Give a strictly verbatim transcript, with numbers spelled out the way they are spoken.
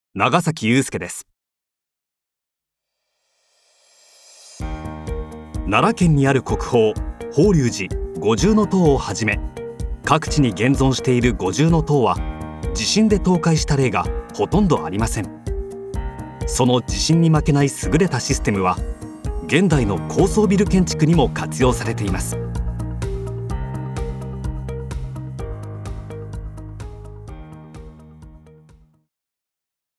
長崎祐介です。奈良県にある国宝法隆寺五重塔をはじめ、各地に現存している五重塔は地震で倒壊した例がほとんどありません。その地震に負けない優れたシステムは現代の高層ビル建築にも活用されています。